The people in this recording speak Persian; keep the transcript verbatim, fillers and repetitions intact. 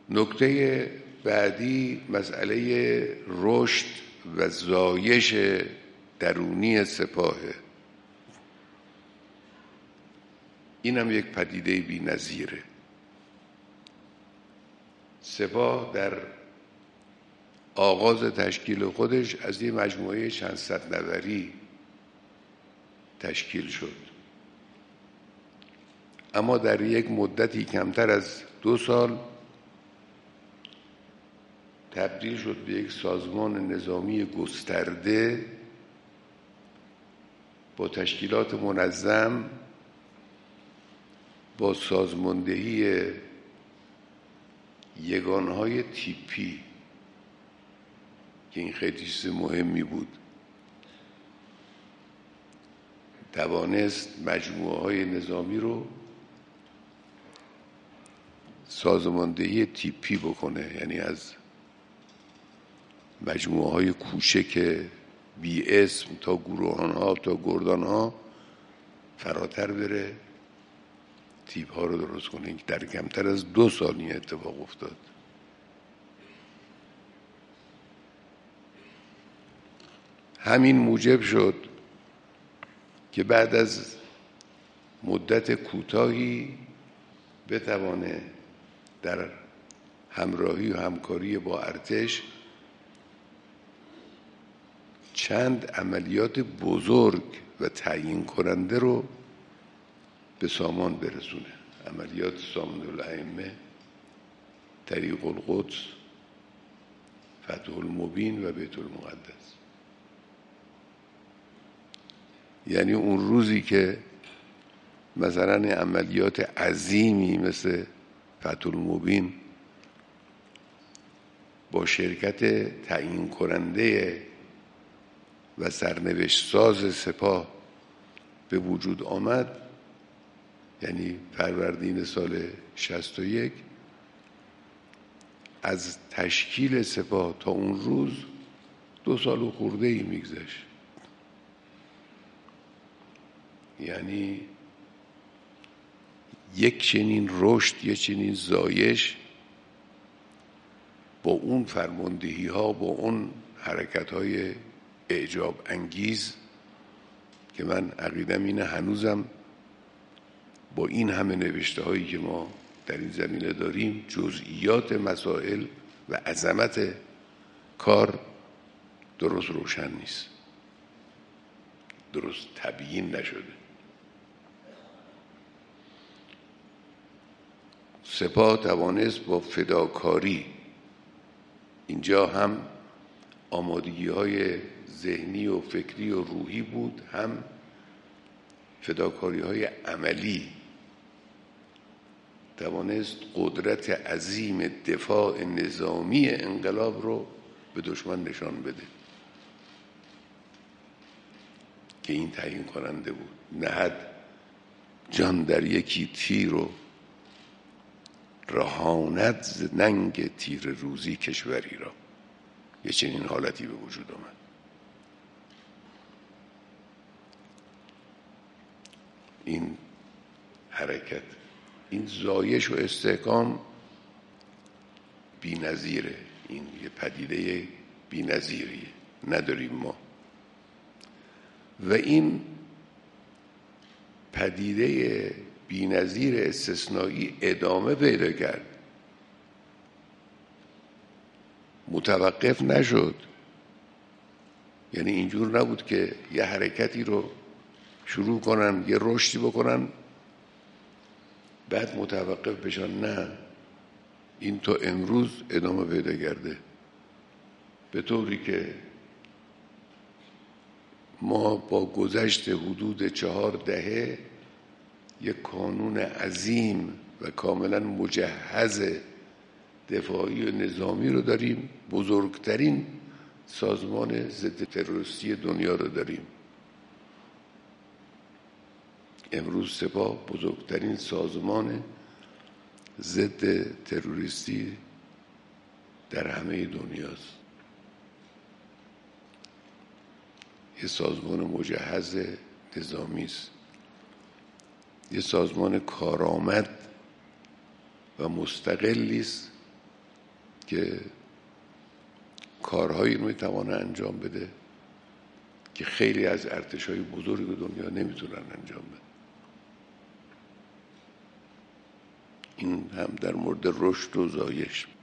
نکته بعدی مسئله رشد و زایش درونی سپاهه. این هم یک پدیده بی‌نظیره. سپاه در آغاز تشکیل خودش از یک مجموعه چند صد نفری تشکیل شد، اما در یک مدتی کمتر از دو سال تبدیل شد به یک سازمان نظامی گسترده با تشکیلات منظم، با سازماندهی یگانهای تیپی که این خیلی چیز مهمی بود. توانست مجموعه های نظامی رو سازماندهی تیپی بکنه، یعنی از مجموعه های کوچک بی اسم تا گروهان ها تا گردان ها فراتر بره، تیپ ها رو درست کنه. در کمتر از دو سال این اتفاق افتاد. همین موجب شد که بعد از مدت کوتاهی بتوانه در همراهی و همکاری با ارتش چند عملیات بزرگ و تعیین کننده رو به سامان برسونه. عملیات سامان الائمه، طریق القدس، فتح المبین و بیت المقدس. یعنی اون روزی که مثلا عملیات عظیمی مثل فتح المبین با شرکت تعیین کننده و سرنوشت ساز سپاه به وجود آمد، یعنی فروردین سال شصت و یک، از تشکیل سپاه تا اون روز دو سال و خورده ای میگذشت. یعنی یک چنین رشد، یک چنین زایش با اون فرماندهی ها، با اون حرکت های اعجاب انگیز که من عقیدم اینه هنوزم با این همه نوشته هایی که ما در این زمینه داریم جزئیات مسائل و عظمت کار درست روشن نیست، درست تبیین نشده. سپاه توانست با فداکاری، اینجا هم آمادگی های ذهنی و فکری و روحی بود، هم فداکاری های عملی، توانست قدرت عظیم دفاع نظامی انقلاب رو به دشمن نشان بده که این تعیین کننده بود. نهد جان در یکی تیر و رهاند ز ننگ تیر روزی کشوری را. یه چنین حالتی به وجود آمد. این حرکت، این زایش و استحکام بی‌نظیره. این یه پدیده بی‌نظیریه، نداریم ما. و این پدیده بی‌نظیر استثنایی ادامه پیدا کرد، متوقف نشد. یعنی اینجور نبود که یه حرکتی رو شروع کنن، یه رشدی بکنن بعد متوقف بشن. نه، این تا امروز ادامه پیدا کرده، به طوری که ما با گذشت حدود چهار دهه یک کانون عظیم و کاملا مجهز دفاعی و نظامی رو داریم. بزرگترین سازمان ضد تروریستی دنیا رو داریم. امروز سپاه بزرگترین سازمان ضد تروریستی در همه دنیاست. یه سازمان مجهز نظامی است، یه سازمان کارآمد و مستقلی است که کارهایی رو میتوانه انجام بده که خیلی از ارتش‌های بزرگ دنیا نمیتونن انجام بدن. این هم در مورد رشد و زایش.